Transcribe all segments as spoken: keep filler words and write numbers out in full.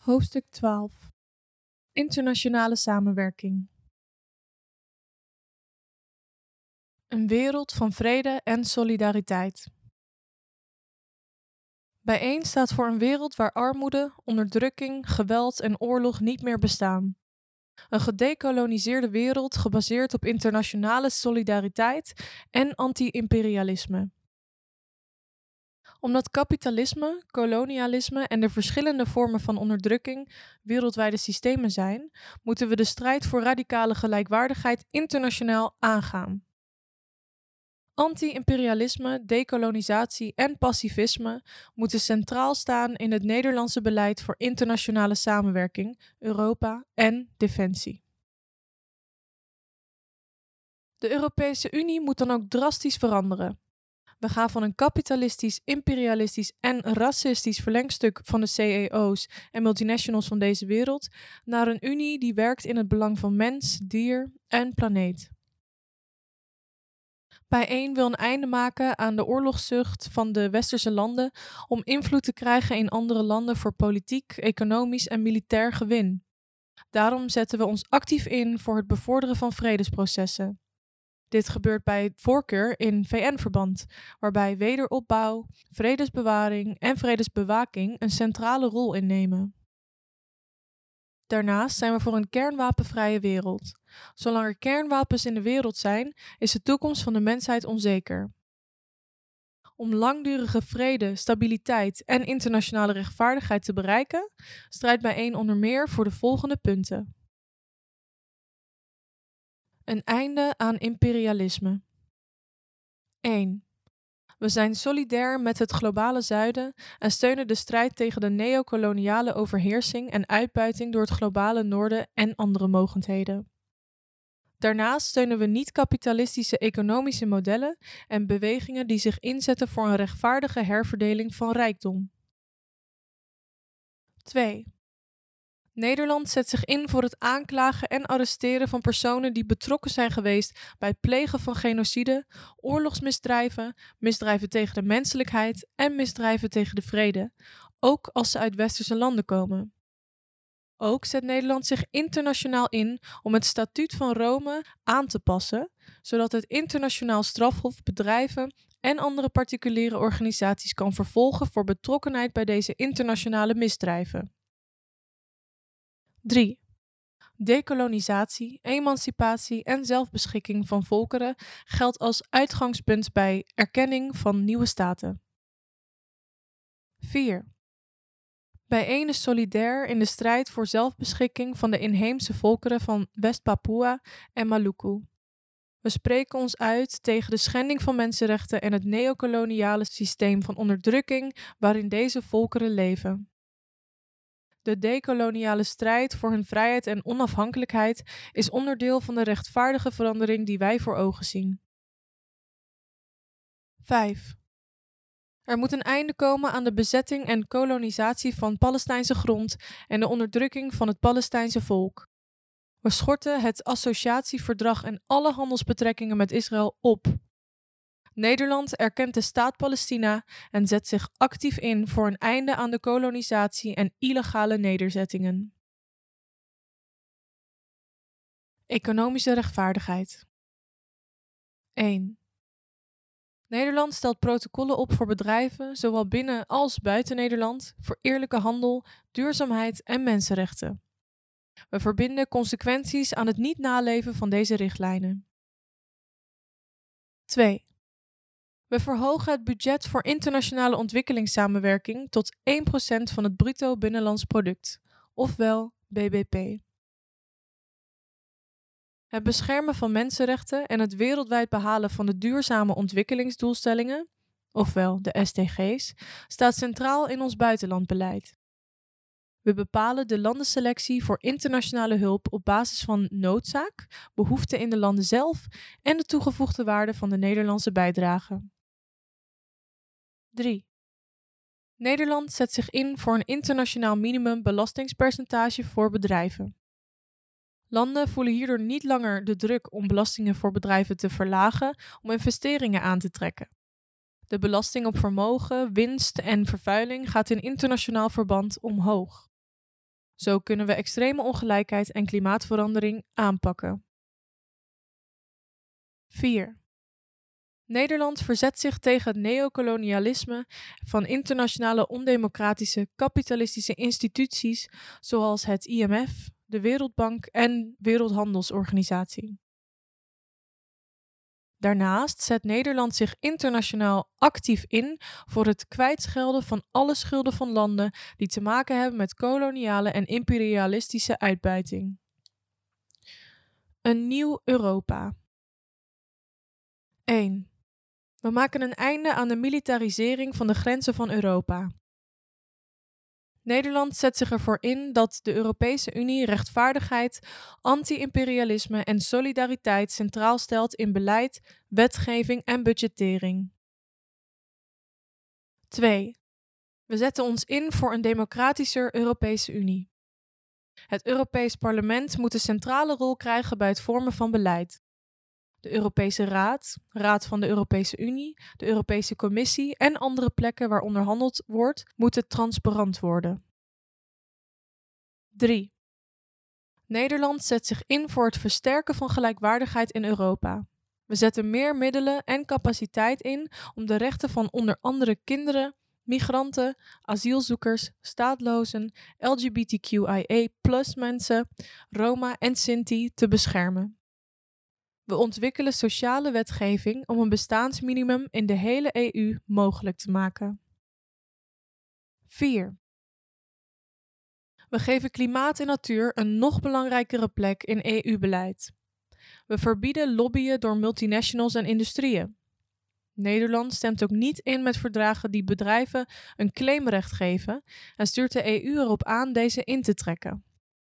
Hoofdstuk twaalf. Internationale samenwerking. Een wereld van vrede en solidariteit. Bijeen staat voor een wereld waar armoede, onderdrukking, geweld en oorlog niet meer bestaan. Een gedekoloniseerde wereld gebaseerd op internationale solidariteit en anti-imperialisme. Omdat kapitalisme, kolonialisme en de verschillende vormen van onderdrukking wereldwijde systemen zijn, moeten we de strijd voor radicale gelijkwaardigheid internationaal aangaan. Anti-imperialisme, dekolonisatie en pacifisme moeten centraal staan in het Nederlandse beleid voor internationale samenwerking, Europa en defensie. De Europese Unie moet dan ook drastisch veranderen. We gaan van een kapitalistisch, imperialistisch en racistisch verlengstuk van de C E O's en multinationals van deze wereld naar een Unie die werkt in het belang van mens, dier en planeet. Bijeen wil een einde maken aan de oorlogszucht van de westerse landen om invloed te krijgen in andere landen voor politiek, economisch en militair gewin. Daarom zetten we ons actief in voor het bevorderen van vredesprocessen. Dit gebeurt bij voorkeur in V N-verband, waarbij wederopbouw, vredesbewaring en vredesbewaking een centrale rol innemen. Daarnaast zijn we voor een kernwapenvrije wereld. Zolang er kernwapens in de wereld zijn, is de toekomst van de mensheid onzeker. Om langdurige vrede, stabiliteit en internationale rechtvaardigheid te bereiken, strijdt bijeen onder meer voor de volgende punten. Een einde aan imperialisme. één. We zijn solidair met het globale zuiden en steunen de strijd tegen de neokoloniale overheersing en uitbuiting door het globale noorden en andere mogendheden. Daarnaast steunen we niet-kapitalistische economische modellen en bewegingen die zich inzetten voor een rechtvaardige herverdeling van rijkdom. twee. Nederland zet zich in voor het aanklagen en arresteren van personen die betrokken zijn geweest bij het plegen van genocide, oorlogsmisdrijven, misdrijven tegen de menselijkheid en misdrijven tegen de vrede, ook als ze uit westerse landen komen. Ook zet Nederland zich internationaal in om het Statuut van Rome aan te passen, zodat het internationaal strafhof bedrijven en andere particuliere organisaties kan vervolgen voor betrokkenheid bij deze internationale misdrijven. drie. Dekolonisatie, emancipatie en zelfbeschikking van volkeren geldt als uitgangspunt bij erkenning van nieuwe staten. vier. Bijeen is solidair in de strijd voor zelfbeschikking van de inheemse volkeren van West-Papua en Maluku. We spreken ons uit tegen de schending van mensenrechten en het neokoloniale systeem van onderdrukking waarin deze volkeren leven. De dekoloniale strijd voor hun vrijheid en onafhankelijkheid is onderdeel van de rechtvaardige verandering die wij voor ogen zien. vijf. Er moet een einde komen aan de bezetting en kolonisatie van Palestijnse grond en de onderdrukking van het Palestijnse volk. We schorten het associatieverdrag en alle handelsbetrekkingen met Israël op. Nederland erkent de staat Palestina en zet zich actief in voor een einde aan de kolonisatie en illegale nederzettingen. Economische rechtvaardigheid. één. Nederland stelt protocollen op voor bedrijven, zowel binnen als buiten Nederland, voor eerlijke handel, duurzaamheid en mensenrechten. We verbinden consequenties aan het niet naleven van deze richtlijnen. twee. We verhogen het budget voor internationale ontwikkelingssamenwerking tot één procent van het bruto binnenlands product, ofwel B B P. Het beschermen van mensenrechten en het wereldwijd behalen van de duurzame ontwikkelingsdoelstellingen, ofwel de S D G's, staat centraal in ons buitenlandbeleid. We bepalen de landenselectie voor internationale hulp op basis van noodzaak, behoeften in de landen zelf en de toegevoegde waarde van de Nederlandse bijdrage. drie. Nederland zet zich in voor een internationaal minimum belastingspercentage voor bedrijven. Landen voelen hierdoor niet langer de druk om belastingen voor bedrijven te verlagen om investeringen aan te trekken. De belasting op vermogen, winst en vervuiling gaat in internationaal verband omhoog. Zo kunnen we extreme ongelijkheid en klimaatverandering aanpakken. vier. Nederland verzet zich tegen het neocolonialisme van internationale ondemocratische kapitalistische instituties zoals het I M F, de Wereldbank en Wereldhandelsorganisatie. Daarnaast zet Nederland zich internationaal actief in voor het kwijtschelden van alle schulden van landen die te maken hebben met koloniale en imperialistische uitbuiting. Een nieuw Europa. één. We maken een einde aan de militarisering van de grenzen van Europa. Nederland zet zich ervoor in dat de Europese Unie rechtvaardigheid, anti-imperialisme en solidariteit centraal stelt in beleid, wetgeving en budgettering. twee. We zetten ons in voor een democratischer Europese Unie. Het Europees Parlement moet een centrale rol krijgen bij het vormen van beleid. De Europese Raad, Raad van de Europese Unie, de Europese Commissie en andere plekken waar onderhandeld wordt, moeten transparant worden. drie. Nederland zet zich in voor het versterken van gelijkwaardigheid in Europa. We zetten meer middelen en capaciteit in om de rechten van onder andere kinderen, migranten, asielzoekers, staatlozen, L G B T Q I A plus mensen, Roma en Sinti te beschermen. We ontwikkelen sociale wetgeving om een bestaansminimum in de hele E U mogelijk te maken. vier. We geven klimaat en natuur een nog belangrijkere plek in E U-beleid. We verbieden lobbyen door multinationals en industrieën. Nederland stemt ook niet in met verdragen die bedrijven een claimrecht geven en stuurt de E U erop aan deze in te trekken.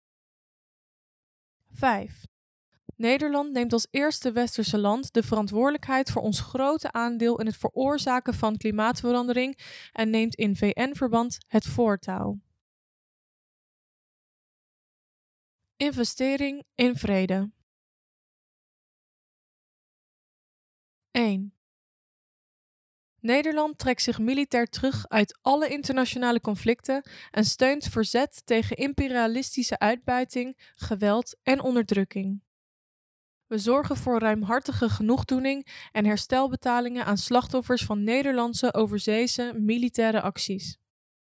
vijf. Nederland neemt als eerste westerse land de verantwoordelijkheid voor ons grote aandeel in het veroorzaken van klimaatverandering en neemt in V N-verband het voortouw. Investering in vrede. één. Nederland trekt zich militair terug uit alle internationale conflicten en steunt verzet tegen imperialistische uitbuiting, geweld en onderdrukking. We zorgen voor ruimhartige genoegdoening en herstelbetalingen aan slachtoffers van Nederlandse overzeese militaire acties.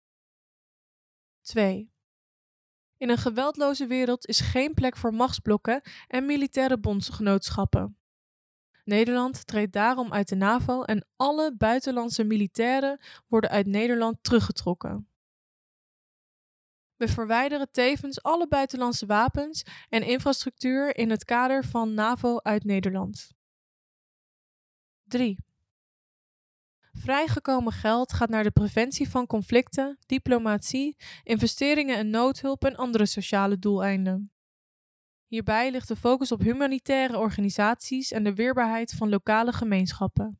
twee. In een geweldloze wereld is geen plek voor machtsblokken en militaire bondgenootschappen. Nederland treedt daarom uit de NAVO en alle buitenlandse militairen worden uit Nederland teruggetrokken. We verwijderen tevens alle buitenlandse wapens en infrastructuur in het kader van NAVO uit Nederland. drie. Vrijgekomen geld gaat naar de preventie van conflicten, diplomatie, investeringen en noodhulp en andere sociale doeleinden. Hierbij ligt de focus op humanitaire organisaties en de weerbaarheid van lokale gemeenschappen.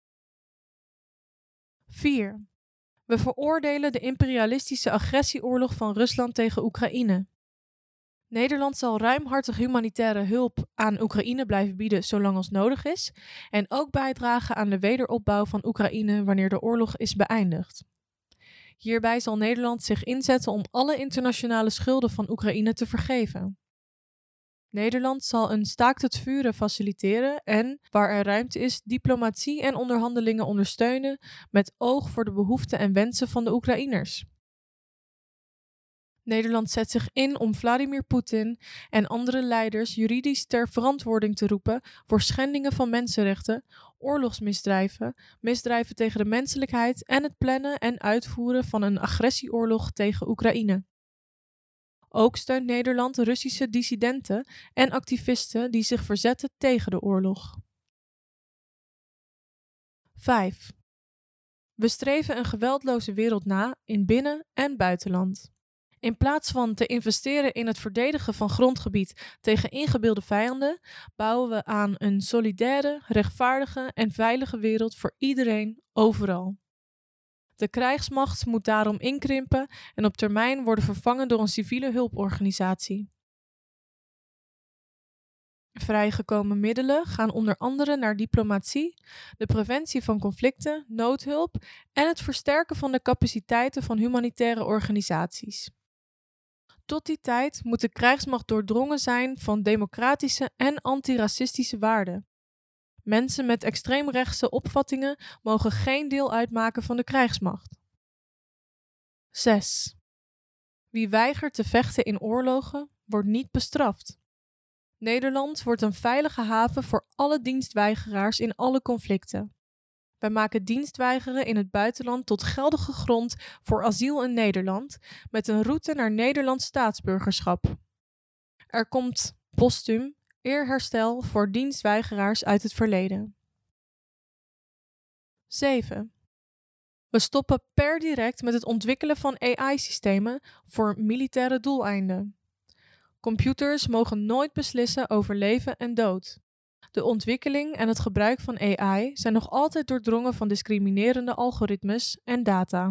vier. We veroordelen de imperialistische agressieoorlog van Rusland tegen Oekraïne. Nederland zal ruimhartig humanitaire hulp aan Oekraïne blijven bieden zolang als nodig is en ook bijdragen aan de wederopbouw van Oekraïne wanneer de oorlog is beëindigd. Hierbij zal Nederland zich inzetten om alle internationale schulden van Oekraïne te vergeven. Nederland zal een staakt het vuren faciliteren en, waar er ruimte is, diplomatie en onderhandelingen ondersteunen met oog voor de behoeften en wensen van de Oekraïners. Nederland zet zich in om Vladimir Poetin en andere leiders juridisch ter verantwoording te roepen voor schendingen van mensenrechten, oorlogsmisdrijven, misdrijven tegen de menselijkheid en het plannen en uitvoeren van een agressieoorlog tegen Oekraïne. Ook steunt Nederland Russische dissidenten en activisten die zich verzetten tegen de oorlog. vijf. We streven een geweldloze wereld na in binnen- en buitenland. In plaats van te investeren in het verdedigen van grondgebied tegen ingebeelde vijanden, bouwen we aan een solidaire, rechtvaardige en veilige wereld voor iedereen, overal. De krijgsmacht moet daarom inkrimpen en op termijn worden vervangen door een civiele hulporganisatie. Vrijgekomen middelen gaan onder andere naar diplomatie, de preventie van conflicten, noodhulp en het versterken van de capaciteiten van humanitaire organisaties. Tot die tijd moet de krijgsmacht doordrongen zijn van democratische en antiracistische waarden. Mensen met extreemrechtse opvattingen mogen geen deel uitmaken van de krijgsmacht. zes. Wie weigert te vechten in oorlogen, wordt niet bestraft. Nederland wordt een veilige haven voor alle dienstweigeraars in alle conflicten. Wij maken dienstweigeren in het buitenland tot geldige grond voor asiel in Nederland, met een route naar Nederlands staatsburgerschap. Er komt postuum eerherstel voor dienstweigeraars uit het verleden. zeven. We stoppen per direct met het ontwikkelen van A I-systemen voor militaire doeleinden. Computers mogen nooit beslissen over leven en dood. De ontwikkeling en het gebruik van A I zijn nog altijd doordrongen van discriminerende algoritmes en data.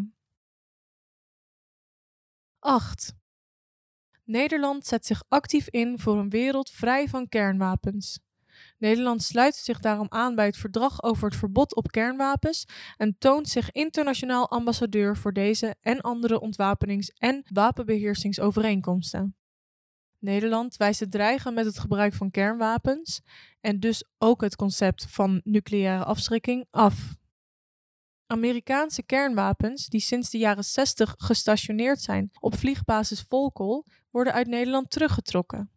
acht. Nederland zet zich actief in voor een wereld vrij van kernwapens. Nederland sluit zich daarom aan bij het verdrag over het verbod op kernwapens en toont zich internationaal ambassadeur voor deze en andere ontwapenings- en wapenbeheersingsovereenkomsten. Nederland wijst het dreigen met het gebruik van kernwapens en dus ook het concept van nucleaire afschrikking af. Amerikaanse kernwapens, die sinds de jaren zestig gestationeerd zijn op vliegbasis Volkel, worden uit Nederland teruggetrokken.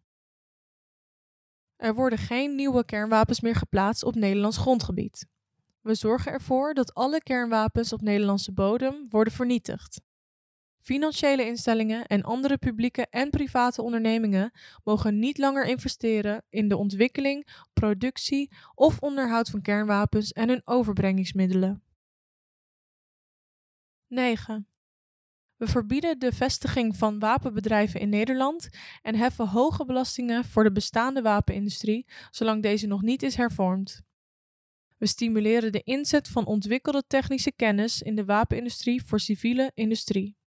Er worden geen nieuwe kernwapens meer geplaatst op Nederlands grondgebied. We zorgen ervoor dat alle kernwapens op Nederlandse bodem worden vernietigd. Financiële instellingen en andere publieke en private ondernemingen mogen niet langer investeren in de ontwikkeling, productie of onderhoud van kernwapens en hun overbrengingsmiddelen. negen. We verbieden de vestiging van wapenbedrijven in Nederland en heffen hoge belastingen voor de bestaande wapenindustrie, zolang deze nog niet is hervormd. We stimuleren de inzet van ontwikkelde technische kennis in de wapenindustrie voor civiele industrie.